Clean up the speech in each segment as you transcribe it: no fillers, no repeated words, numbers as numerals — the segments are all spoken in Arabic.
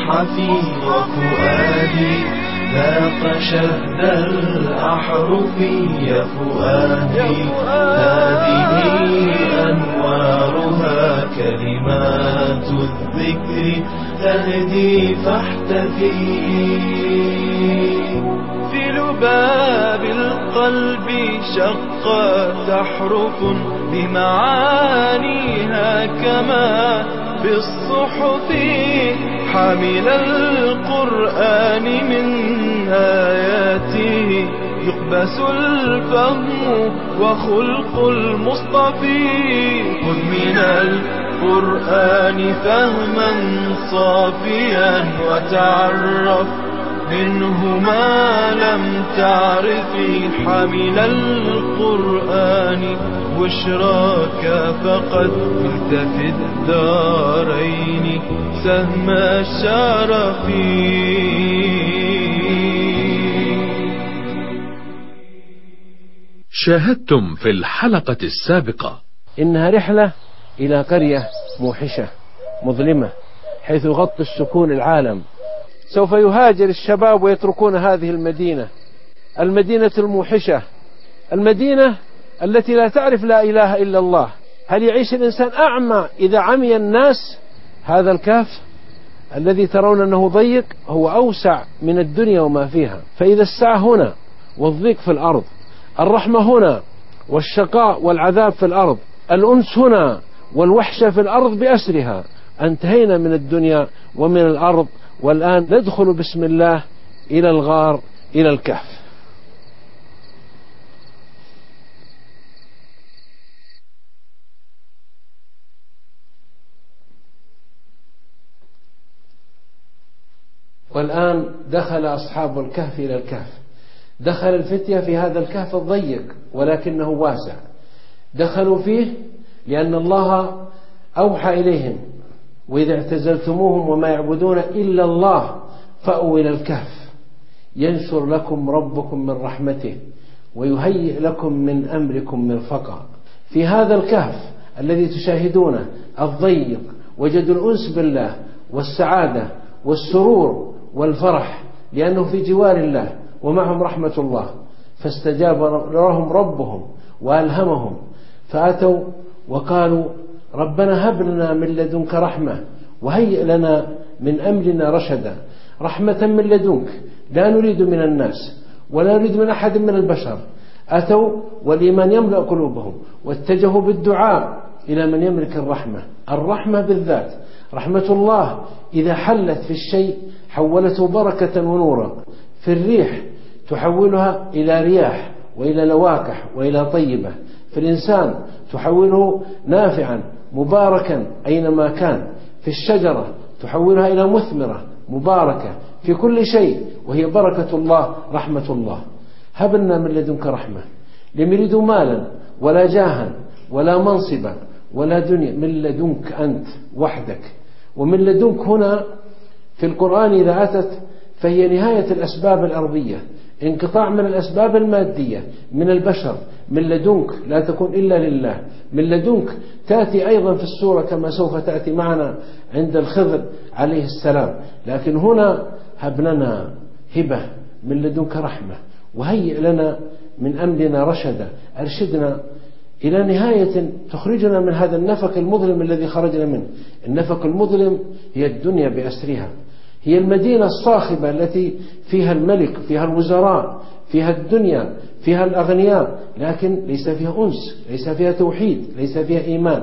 مصحفي وفؤادي ذاق شهد الأحرف يا فؤادي. هذه أنوارها كلمات الذكر تهدي فاحتفي. في لباب القلب شقت أحرف بمعانيها كما في الصحف، حامل القرآن من آياته يقبس الفهم وخلق المصطفي. خذ من القرآن فهما صافيا وتعرف منه ما لم تعرفي. حامل القرآن بشراك فقد قلت في الدارين سهم الشرف. شاهدتم في الحلقة السابقة إنها رحلة إلى قرية موحشة مظلمة حيث يغطي السكون العالم. سوف يهاجر الشباب ويتركون هذه المدينة الموحشة، المدينة التي لا تعرف لا إله إلا الله. هل يعيش الإنسان أعمى إذا عمي الناس؟ هذا الكهف الذي ترون أنه ضيق هو أوسع من الدنيا وما فيها. فإذا السعة هنا والضيق في الأرض، الرحمة هنا والشقاء والعذاب في الأرض، الأنس هنا والوحشة في الأرض بأسرها، انتهينا من الدنيا ومن الأرض، والآن ندخل بسم الله إلى الغار، إلى الكهف. والآن دخل أصحاب الكهف إلى الكهف. دخل الفتية في هذا الكهف الضيق ولكنه واسع. دخلوا فيه لأن الله أوحى إليهم: وإذا اعتزلتموهم وما يعبدون إلا الله فأووا إلى الكهف ينشر لكم ربكم من رحمته ويهيئ لكم من أمركم مرفقا. في هذا الكهف الذي تشاهدونه الضيق وجدوا الأنس بالله والسعادة والسرور والفرح، لأنه في جوار الله ومعهم رحمة الله. فاستجاب لهم ربهم وألهمهم، فأتوا وقالوا: ربنا هب لنا من لدنك رحمة وهيئ لنا من أمرنا رشدا. رحمة من لدنك، لا نريد من الناس ولا نريد من أحد من البشر. أتوا والإيمان يملأ قلوبهم واتجهوا بالدعاء إلى من يملك الرحمة بالذات. رحمة الله إذا حلت في الشيء حولته بركة ونورا. في الريح تحولها إلى رياح وإلى لواقح وإلى طيبة. في الإنسان تحوله نافعا مباركا أينما كان. في الشجرة تحولها إلى مثمرة مباركة في كل شيء، وهي بركة الله رحمة الله. هب لنا من لدنك رحمة. لم يريدوا مالا ولا جاها ولا منصبا ولا دنيا، من لدنك أنت وحدك. ومن لدنك هنا في القرآن إذا أتت فهي نهاية الأسباب الأرضية، انقطاع من الأسباب المادية من البشر. من لدنك لا تكون إلا لله. من لدنك تأتي أيضا في السورة كما سوف تأتي معنا عند الخضر عليه السلام. لكن هنا هب لنا هبة من لدنك رحمة وهيئ لنا من أمرنا رشدا. أرشدنا إلى نهاية تخرجنا من هذا النفق المظلم الذي خرجنا منه. النفق المظلم هي الدنيا بأسرها، هي المدينة الصاخبة التي فيها الملك، فيها الوزراء، فيها الدنيا، فيها الأغنياء، لكن ليس فيها أنس، ليس فيها توحيد، ليس فيها إيمان.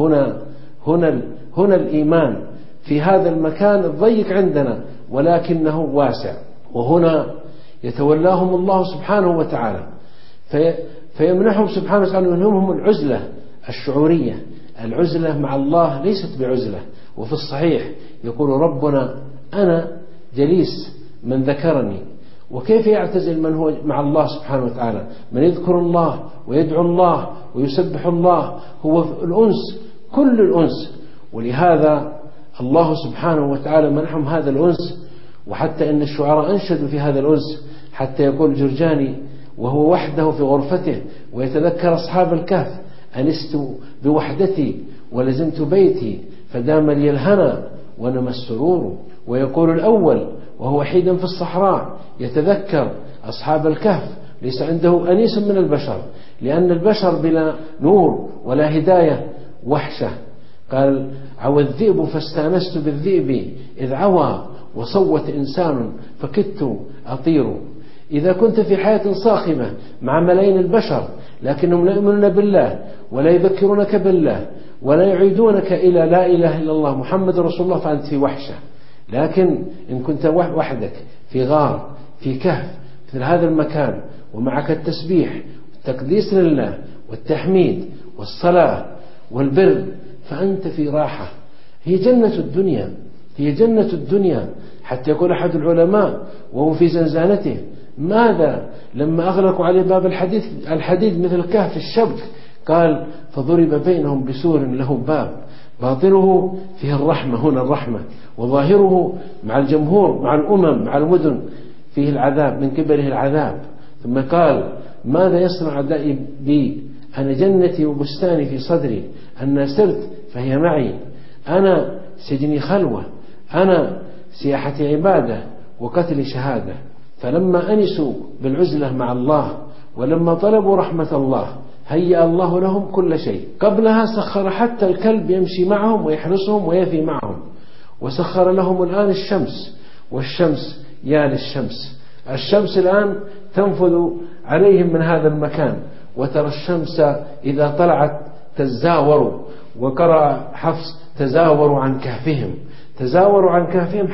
هنا الإيمان في هذا المكان الضيق عندنا ولكنه واسع. وهنا يتولاهم الله سبحانه وتعالى فيمنحهم سبحانه وتعالى منهم العزلة الشعورية. العزلة مع الله ليست بعزلة. وفي الصحيح يقول ربنا: أنا جليس من ذكرني. وكيف يعتزل من هو مع الله سبحانه وتعالى؟ من يذكر الله ويدعو الله ويسبح الله هو الأنس، كل الأنس. ولهذا الله سبحانه وتعالى منحهم هذا الأنس. وحتى إن الشعراء أنشدوا في هذا الأنس، حتى يقول جرجاني وهو وحده في غرفته ويتذكر أصحاب الكهف: أنست بوحدتي ولزمت بيتي فدام لي الهنا ونمى السرور ويقول الأول وهو وحيدا في الصحراء يتذكر أصحاب الكهف ليس عنده أنيس من البشر، لأن البشر بلا نور ولا هداية وحشة. قال عوى الذئب فاستانست بالذئب إذ عوى وصوت إنسان فكدت أطير. إذا كنت في حياة صاخبة مع ملايين البشر لكنهم لا يؤمنون بالله ولا يذكرونك بالله ولا يعيدونك إلى لا إله إلا الله محمد رسول الله فأنت في وحشة. لكن إن كنت وحدك في غار في كهف مثل هذا المكان ومعك التسبيح والتقديس لله والتحميد والصلاة والبر فأنت في راحة. هي جنة الدنيا، هي جنة الدنيا. حتى يقول أحد العلماء وهو في زنزانته ماذا لما أغلقوا عليه باب الحديد مثل كهف الشبك، قال فضرب بينهم بسور له باب باطنه فيه الرحمة، هنا الرحمة، وظاهره مع الجمهور مع الأمم مع المدن فيه العذاب، من قبله العذاب. ثم قال ماذا يصنع أعدائي بي؟ أنا جنتي وبستاني في صدري، أنا سرت فهي معي، أنا سجني خلوة، أنا سياحتي عبادة وقتلي شهادة. فلما أنسوا بالعزلة مع الله ولما طلبوا رحمة الله هيأ الله لهم كل شيء. قبلها سخر حتى الكلب يمشي معهم ويحرسهم ويفي معهم، وسخر لهم الآن الشمس، والشمس يا للشمس. الشمس الآن تنفذ عليهم من هذا المكان، وترى الشمس إذا طلعت تزاور، وقرأ حفص تزاوروا عن كهفهم، تزاوروا عن كهفهم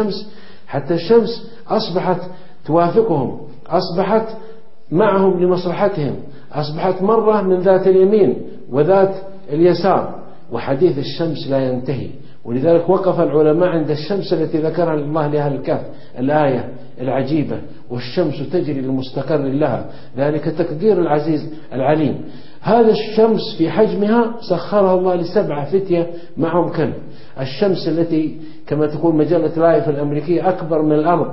حتى الشمس أصبحت توافقهم، أصبحت معهم لمصلحتهم، أصبحت مرة من ذات اليمين وذات اليسار، وحديث الشمس لا ينتهي. ولذلك وقف العلماء عند الشمس التي ذكرها الله لأهل الكهف، الآية العجيبة والشمس تجري لمستقر لها، ذلك تقدير العزيز العليم. هذا الشمس في حجمها سخرها الله ل7 فتية معهم كلب. الشمس التي كما تقول مجلة لايف الأمريكية أكبر من الأرض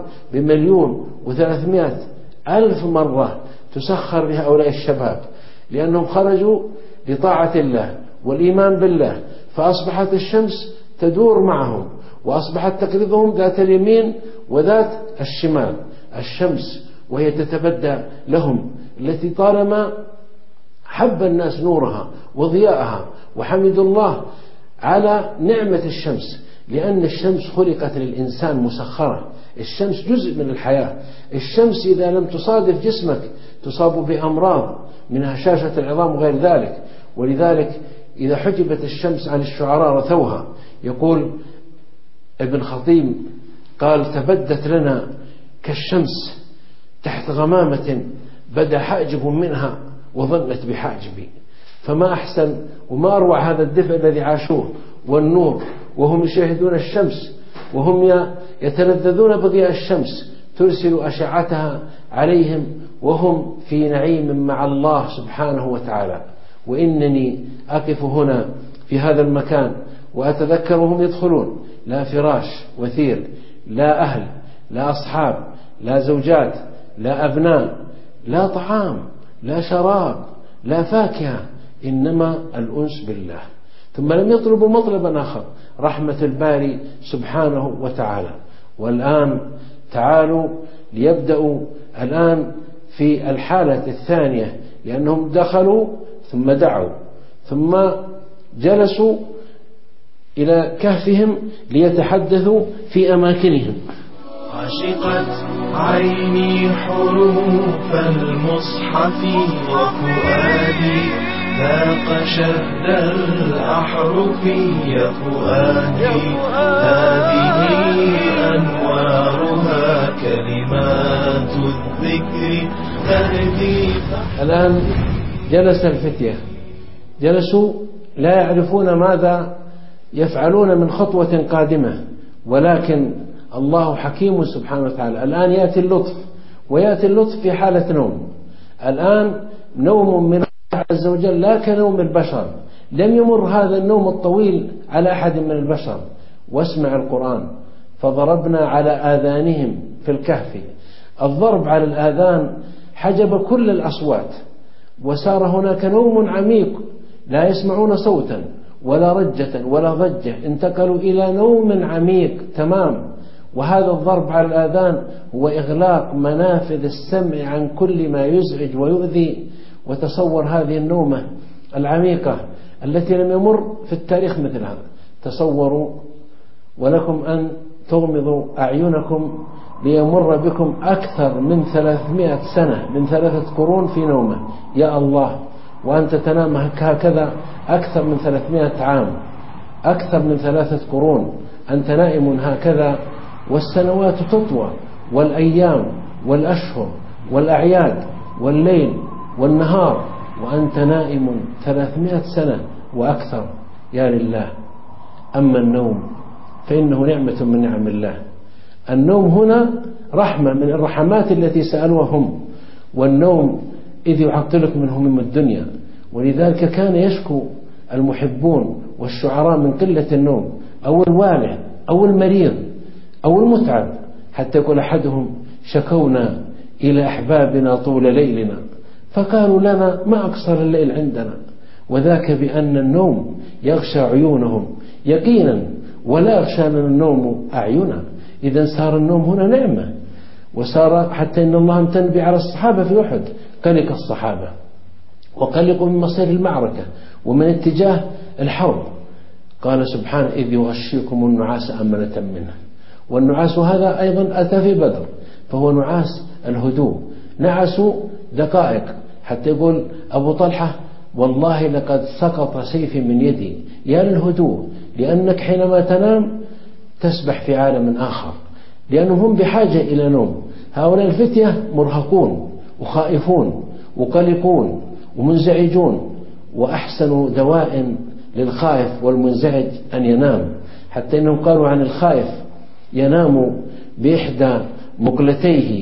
ب1,300,000 مرة تسخر لهؤلاء الشباب، لأنهم خرجوا لطاعة الله والإيمان بالله، فأصبحت الشمس تدور معهم، وأصبحت تقرضهم ذات اليمين وذات الشمال. الشمس وهي تتبدى لهم، التي طالما حب الناس نورها وضياءها وحمدوا الله على نعمة الشمس، لأن الشمس خلقت للإنسان مسخرة. الشمس جزء من الحياة. الشمس إذا لم تصادف جسمك تصاب بأمراض من هشاشة العظام وغير ذلك. ولذلك إذا حجبت الشمس عن الشعراء رثوها. يقول ابن خطيب قال تبدت لنا كالشمس تحت غمامة بدا حاجب منها وظنت بحاجبي. فما أحسن وما أروع هذا الدفء الذي عاشوه والنور، وهم يشاهدون الشمس وهم يتلذذون بضياء الشمس ترسل أشعتها عليهم وهم في نعيم مع الله سبحانه وتعالى. وإنني أقف هنا في هذا المكان وأتذكرهم يدخلون لا فراش وثير، لا أهل، لا أصحاب، لا زوجات، لا أبناء، لا طعام، لا شراب، لا فاكهة، إنما الأنس بالله. ثم لم يطلبوا مطلبا آخر، رحمة الباري سبحانه وتعالى. والآن تعالوا ليبدأوا الآن في الحالة الثانية، لأنهم دخلوا ثم دعوا ثم جلسوا إلى كهفهم ليتحدثوا في أماكنهم. عشقت عيني حروف المصحف وفؤادي ذاق شهد الأحرف يا فؤادي هذه أنوارها كلمات الذكر تهدي. الآن جلس الفتية، جلسوا لا يعرفون ماذا يفعلون من خطوة قادمة، ولكن الله حكيم سبحانه وتعالى. الآن يأتي اللطف، ويأتي اللطف في حالة نوم. الآن نوم من الله عز وجل لا كنوم البشر، لم يمر هذا النوم الطويل على أحد من البشر. واسمع القرآن فضربنا على آذانهم في الكهف. الضرب على الآذان حجب كل الأصوات، وصار هناك نوم عميق لا يسمعون صوتا ولا رجة ولا ضجة، انتقلوا إلى نوم عميق تمام. وهذا الضرب على الآذان هو إغلاق منافذ السمع عن كل ما يزعج ويؤذي. وتصور هذه النومة العميقة التي لم يمر في التاريخ مثلها. تصوروا ولكم أن تغمضوا أعينكم ليمر بكم أكثر من 300 سنة من 3 قرون في نومة، يا الله، وأنت تنام هكذا أكثر من 300 عام، أكثر من 3 قرون أنت نائم هكذا، والسنوات تطوى والأيام والأشهر والأعياد والليل والنهار وأنت نائم 300 سنة وأكثر، يا لله. أما النوم فإنه نعمة من نعم الله. النوم هنا رحمة من الرحمات التي سألوها هم، والنوم إذ يعطلك من هموم الدنيا. ولذلك كان يشكو المحبون والشعراء من قلة النوم أو الوالع أو المريض أو المتعب، حتى يقول أحدهم: شكونا إلى أحبابنا طول ليلنا فقالوا لنا ما أقصر الليل عندنا. وذاك بأن النوم يغشى عيونهم يقينا ولا يغشى لنا النوم أعينا. إذا صار النوم هنا نعمة، وصار حتى إن الله امتن به على الصحابة في أحد، قلق الصحابة وقلقوا من مصير المعركة ومن اتجاه الحرب. قال سبحانه: إذ يغشيكم النعاس أمنة منه. والنعاس هذا أيضا أتى في بدر، فهو نعاس الهدوء، نعسوا دقائق، حتى يقول أبو طلحة: والله لقد سقط سيفي من يدي، يا للهدوء، لأنك حينما تنام تسبح في عالم آخر، لأنهم هم بحاجة إلى نوم. هؤلاء الفتية مرهقون وخائفون وقلقون ومنزعجون، وأحسن دواء للخائف والمنزعج أن ينام، حتى إنهم قالوا عن الخائف: ينام بإحدى مقلتيه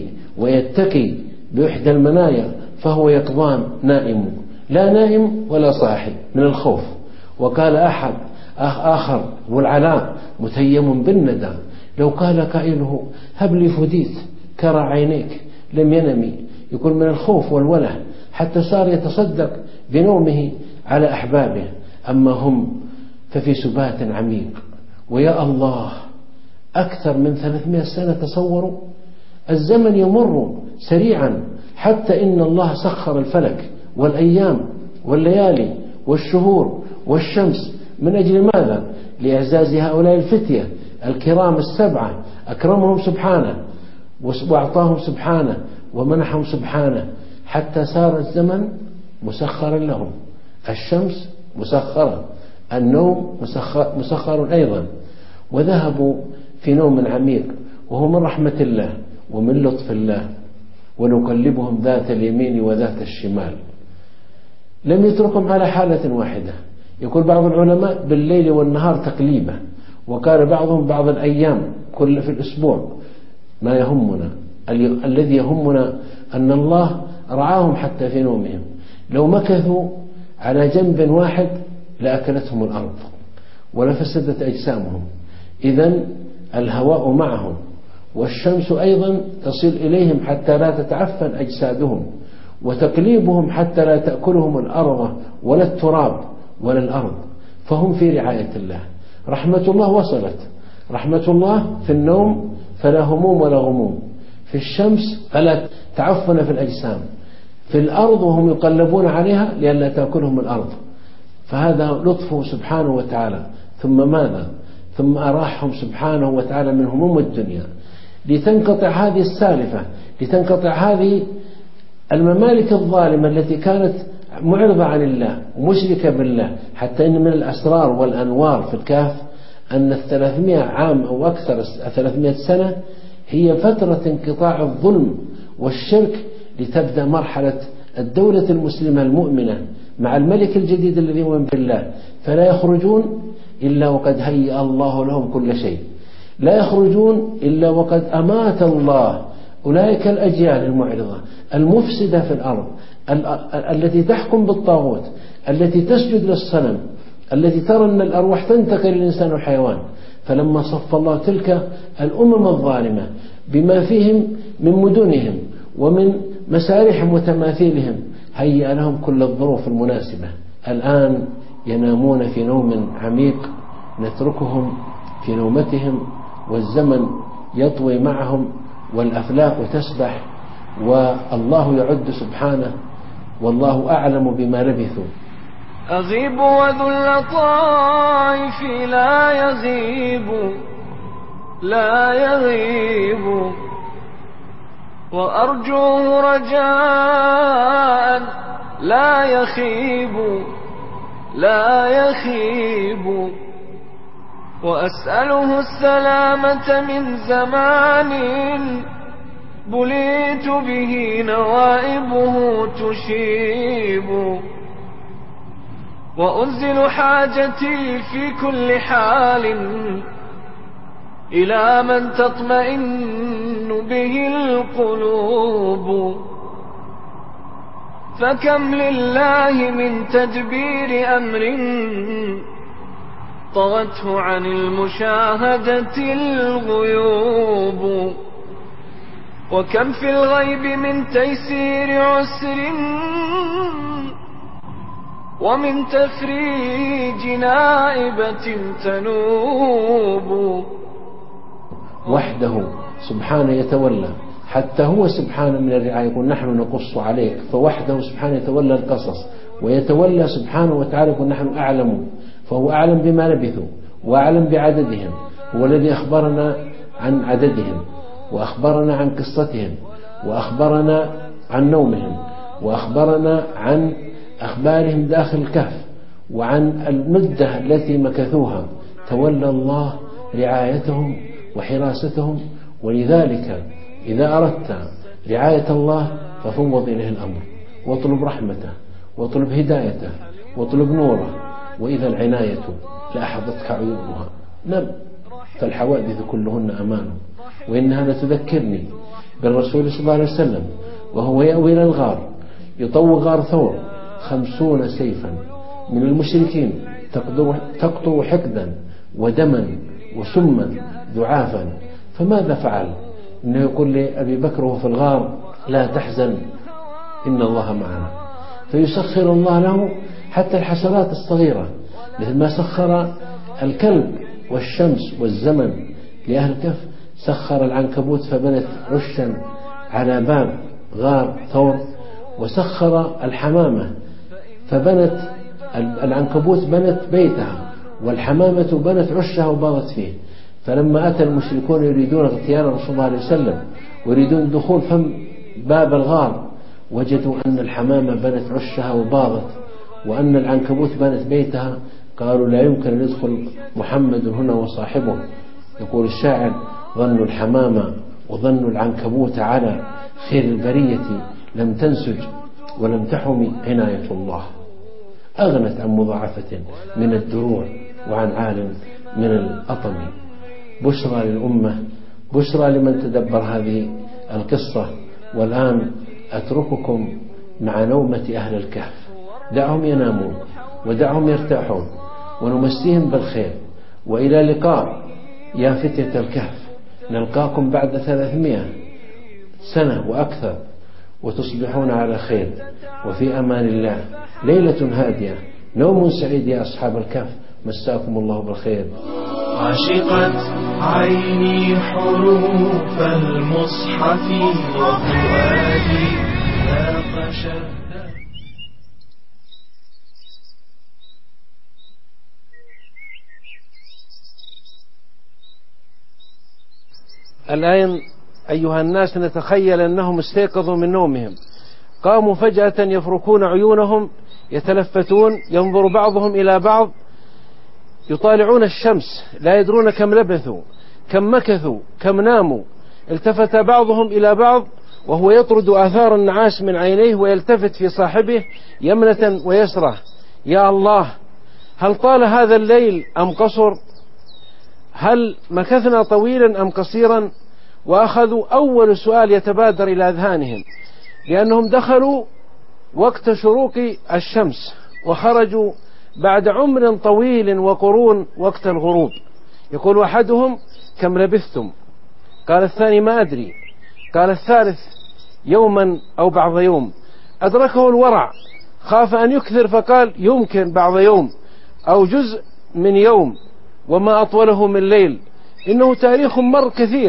ويتقي بإحدى المنايا فهو يقظان نائم، لا نائم ولا صاحي من الخوف. وقال أحد آخر والعلاء متيم بالندى: لو قال قائله: هب لي فديت كرى عينيك لم ينمي. يقول من الخوف والوله، حتى صار يتصدق بنومه على أحبابه. أما هم ففي سبات عميق. ويا الله، أكثر من 300 سنة، تصوروا الزمن يمر سريعا، حتى إن الله سخر الفلك والأيام والليالي والشهور والشمس. من أجل ماذا؟ لإعزاز هؤلاء الفتية الكرام السبعة، أكرمهم سبحانه وأعطاهم سبحانه ومنحهم سبحانه، حتى صار الزمن مسخرا لهم، الشمس مسخرة، النوم مسخر أيضا. وذهبوا في نوم عميق، وهو من رحمة الله ومن لطف الله. ونقلبهم ذات اليمين وذات الشمال. لم يتركهم على حالة واحدة. يقول بعض العلماء: بالليل والنهار تقليبه. وقال بعضهم: بعض الأيام كل في الأسبوع. ما يهمنا، الذي يهمنا أن الله رعاهم حتى في نومهم. لو مكثوا على جنب واحد لأكلتهم الأرض ولفسدت أجسامهم. إذن الهواء معهم، والشمس أيضا تصل إليهم حتى لا تتعفن أجسادهم، وتقليبهم حتى لا تأكلهم الأرض ولا التراب ولا الأرض. فهم في رعاية الله. رحمة الله وصلت. رحمة الله في النوم فلا هموم ولا غموم، في الشمس فلا تعفن في الأجسام، في الأرض وهم يقلبون عليها لئلا تأكلهم الأرض. فهذا لطفه سبحانه وتعالى. ثم ماذا؟ ثم أراحهم سبحانه وتعالى من هموم الدنيا، لتنقطع هذه السالفة، لتنقطع هذه الممالك الظالمة التي كانت معرضة عن الله ومشركة بالله. حتى إن من الأسرار والأنوار في الكهف أن 300 عام أو أكثر، 300 سنة، هي فترة انقطاع الظلم والشرك، لتبدأ مرحلة الدولة المسلمة المؤمنة مع الملك الجديد الذي يؤمن بالله. فلا يخرجون إلا وقد هيأ الله لهم كل شيء، لا يخرجون إلا وقد أمات الله أولئك الأجيال المعرضة المفسدة في الأرض، التي تحكم بالطاغوت، التي تسجد للصنم، التي ترى أن الأرواح تنتقل للإنسان والحيوان. فلما صف الله تلك الأمم الظالمة بما فيهم من مدنهم ومن مسارحهم وتماثيلهم، هيأ لهم كل الظروف المناسبة. الآن ينامون في نوم عميق، نتركهم في نومتهم، والزمن يطوي معهم والأفلاك تسبح، والله يعد سبحانه، والله أعلم بما لبثوا. أغيب وذو اللطائف لا يغيب وأرجوه رجاء لا يخيب وأسأله السلامة من زمان بليت به نوائبه تشيب وأنزل حاجتي في كل حال إلى من تطمئن به القلوب فكم لله من تدبير أمر طغته عن المشاهدة الغيوب وكم في الغيب من تيسير عسر ومن تفريج نائبة تنوب. وحده سبحانه يتولى، حتى هو سبحانه من الرعاية يقول نحن نقص عليك، فوحده سبحانه يتولى القصص ويتولى سبحانه وتعالى يقول نحن أعلم، فهو أعلم بما لبثوا وأعلم بعددهم، هو الذي أخبرنا عن عددهم وأخبرنا عن قصتهم وأخبرنا عن نومهم وأخبرنا عن أخبارهم داخل الكهف وعن المدة التي مكثوها. تولى الله رعايتهم وحراستهم، ولذلك إذا أردت رعاية الله ففوض إليه الأمر واطلب رحمته واطلب هدايته واطلب نوره، وإذا العناية لأحظتك عيوبها نم، فالحوادث كلهن أمان. وإنها لتذكرني بالرسول صلى الله عليه وسلم وهو يأوي إلى الغار، يطوي غار ثور 50 سيفا من المشركين تقطع حقدا ودما وسما ذعافا، فماذا فعل؟ إنه يقول لأبي بكر وهو في الغار لا تحزن إن الله معنا، فيسخر الله له حتى الحشرات الصغيرة، مثل ما سخر الكلب والشمس والزمن لأهل الكهف، سخر العنكبوت فبنت عشا على باب غار ثور، وسخر الحمامة فبنت العنكبوت بنت بيتها والحمامة بنت عشها وباضت فيه. فلما أتى المشركون يريدون اغتيال رسول الله عليه وسلم ويريدون دخول فم باب الغار، وجدوا أن الحمامة بنت عشها وباضت وأن العنكبوت بنت بيتها، قالوا لا يمكن أن يدخل محمد هنا وصاحبه. يقول الشاعر ظنوا الحمامة وظنوا العنكبوت على خير البرية لم تنسج ولم تحم عناية الله، أغنت عن مضاعفة من الدروع وعن عالم من الأطم. بشرى للأمة، بشرى لمن تدبر هذه القصة. والآن أترككم مع نومة أهل الكهف، دعهم ينامون ودعهم يرتاحون ونمسيهم بالخير، وإلى لقاء يا فتية الكهف، نلقاكم بعد 300 سنة وأكثر، وتصبحون على خير وفي أمان الله. ليلة هادية، نوم سعيد يا أصحاب الكهف، مساكم الله بالخير. عشقت عيني حروف المصحف وفؤادي ذاق شهدا. الآن أيها الناس نتخيل أنهم استيقظوا من نومهم، قاموا فجأة يفركون عيونهم يتلفتون، ينظر بعضهم إلى بعض، يطالعون الشمس، لا يدرون كم لبثوا كم مكثوا كم ناموا. التفت بعضهم إلى بعض وهو يطرد آثار النعاس من عينيه ويلتفت في صاحبه يمنة ويسرة، يا الله هل طال هذا الليل أم قصر؟ هل مكثنا طويلا أم قصيرا؟ وأخذوا أول سؤال يتبادر إلى أذهانهم، لأنهم دخلوا وقت شروق الشمس وخرجوا بعد عمر طويل وقرون وقت الغروب. يقول أحدهم كم لبثتم؟ قال الثاني ما أدري، قال الثالث يوما أو بعض يوم. أدركه الورع، خاف أن يكثر فقال يمكن بعض يوم أو جزء من يوم، وما أطوله من ليل، إنه تاريخ مر كثير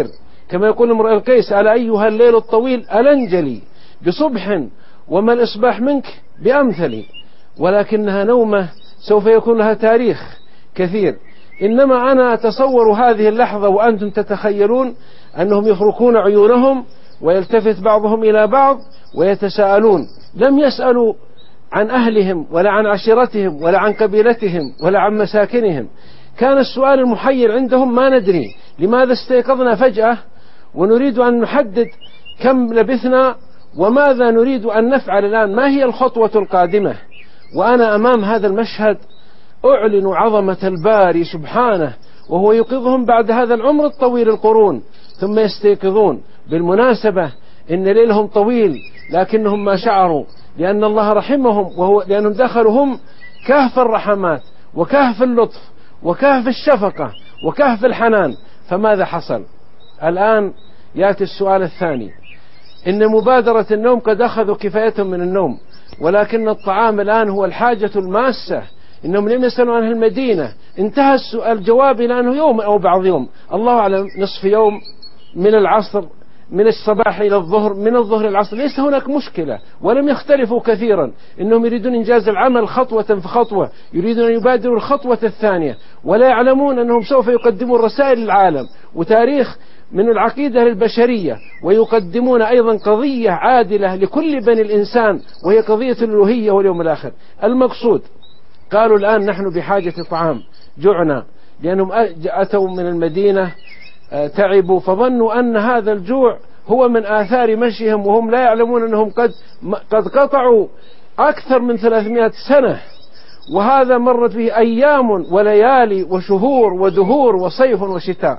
كما يقول امرؤ القيس: ألا أيها الليل الطويل ألنجلي بصبح وما الإصباح منك بأمثلي. ولكنها نومة سوف يكون لها تاريخ كثير. إنما أنا أتصور هذه اللحظة وأنتم تتخيلون أنهم يفركون عيونهم ويلتفت بعضهم إلى بعض ويتساءلون. لم يسألوا عن أهلهم ولا عن عشيرتهم ولا عن قبيلتهم ولا عن مساكنهم. كان السؤال المحير عندهم: ما ندري لماذا استيقظنا فجأة ونريد أن نحدد كم لبثنا وماذا نريد أن نفعل الآن، ما هي الخطوة القادمة. وأنا أمام هذا المشهد أعلن عظمة الباري سبحانه وهو يوقظهم بعد هذا العمر الطويل القرون ثم يستيقظون. بالمناسبة إن ليلهم طويل لكنهم ما شعروا، لأن الله رحمهم، لأنهم دخلوا هم كهف الرحمات وكهف اللطف وكهف الشفقة وكهف الحنان. فماذا حصل؟ الآن يأتي السؤال الثاني: إن مبادرة النوم قد أخذوا كفايتهم من النوم، ولكن الطعام الآن هو الحاجة الماسة. إنهم لم يسألوا عنه المدينة، انتهى الجواب إلى أنه يوم أو بعض يوم، الله أعلم، نصف يوم، من العصر، من الصباح إلى الظهر، من الظهر إلى العصر، ليس هناك مشكلة. ولم يختلفوا كثيرا، إنهم يريدون إنجاز العمل خطوة فخطوة، يريدون أن يبادروا الخطوة الثانية، ولا يعلمون أنهم سوف يقدمون رسائل للعالم وتاريخ من العقيدة للبشرية، ويقدمون أيضا قضية عادلة لكل بني الإنسان وهي قضية الألوهية واليوم الآخر. المقصود قالوا: الآن نحن بحاجة طعام، جوعنا، لأنهم أتوا من المدينة تعبوا، فظنوا أن هذا الجوع هو من آثار مشيهم، وهم لا يعلمون أنهم قد قطعوا أكثر من 300 سنة، وهذا مرت به أيام وليالي وشهور ودهور وصيف وشتاء.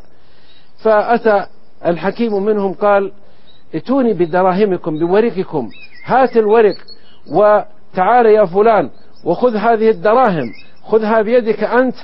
فأتى الحكيم منهم قال: ائتوني بدراهمكم، بورقكم، هات الورق وتعال يا فلان وخذ هذه الدراهم، خذها بيدك أنت،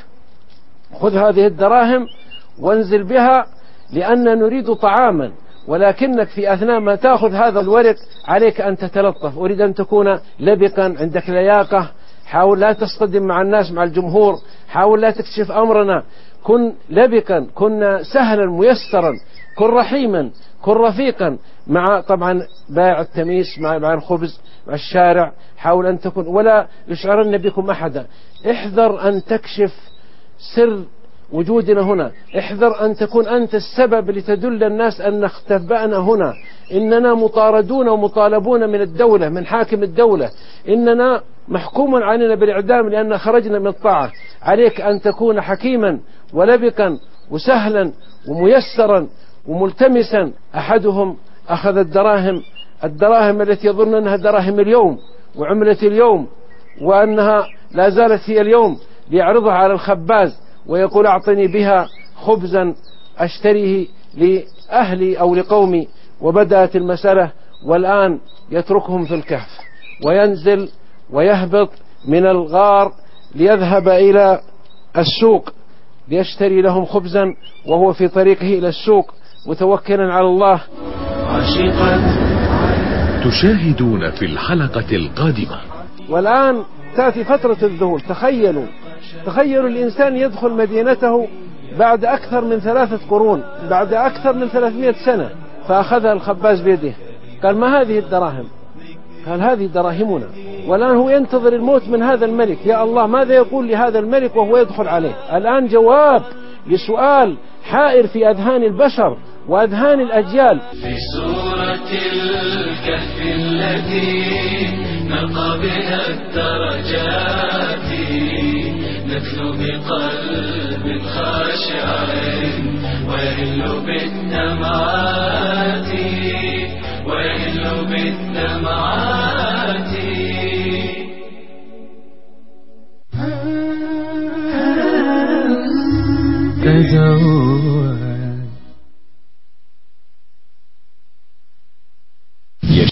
خذ هذه الدراهم وانزل بها، لأن نريد طعاما، ولكنك في أثناء ما تأخذ هذا الورق عليك أن تتلطف، أريد أن تكون لبقا، عندك لياقة، حاول لا تصطدم مع الناس، مع الجمهور، حاول لا تكشف أمرنا، كن لبقا، كن سهلا ميسرا، كن رحيما، كن رفيقا مع طبعا بائع التميس، مع الخبز، مع الشارع، حاول أن تكون، ولا يشعرن بكم أحدا. احذر أن تكشف سر وجودنا هنا، احذر أن تكون أنت السبب لتدل الناس أن اختبأنا هنا، إننا مطاردون ومطالبون من الدولة، من حاكم الدولة، إننا محكوم علينا بالإعدام لأن خرجنا من الطاعة. عليك أن تكون حكيما ولبقا وسهلا وميسرا وملتمسا. أحدهم أخذ الدراهم التي يظن أنها دراهم اليوم وعملة اليوم وأنها لا زالت هي اليوم، ليعرضها على الخباز ويقول: أعطني بها خبزا أشتريه لأهلي أو لقومي. وبدأت المسألة، والآن يتركهم في الكهف وينزل ويهبط من الغار ليذهب إلى السوق ليشتري لهم خبزا، وهو في طريقه إلى السوق متوكلا على الله. تشاهدون في الحلقة القادمة. والآن تأتي فترة الذهول. تخيلوا الإنسان يدخل مدينته بعد أكثر من 3 قرون، بعد أكثر من 300 سنة، فأخذها الخباز بيده، قال: ما هذه الدراهم؟ قال: هذه دراهمنا. والآن هو ينتظر الموت من هذا الملك. يا الله، ماذا يقول لهذا الملك وهو يدخل عليه؟ الآن جواب لسؤال حائر في أذهان البشر وأذهان الأجيال. في سورة الكهف التي نلقى بها الدرجات، نتلو بقلب خاشع ويهل بالدمعات، ويهل بالدمعات. تزود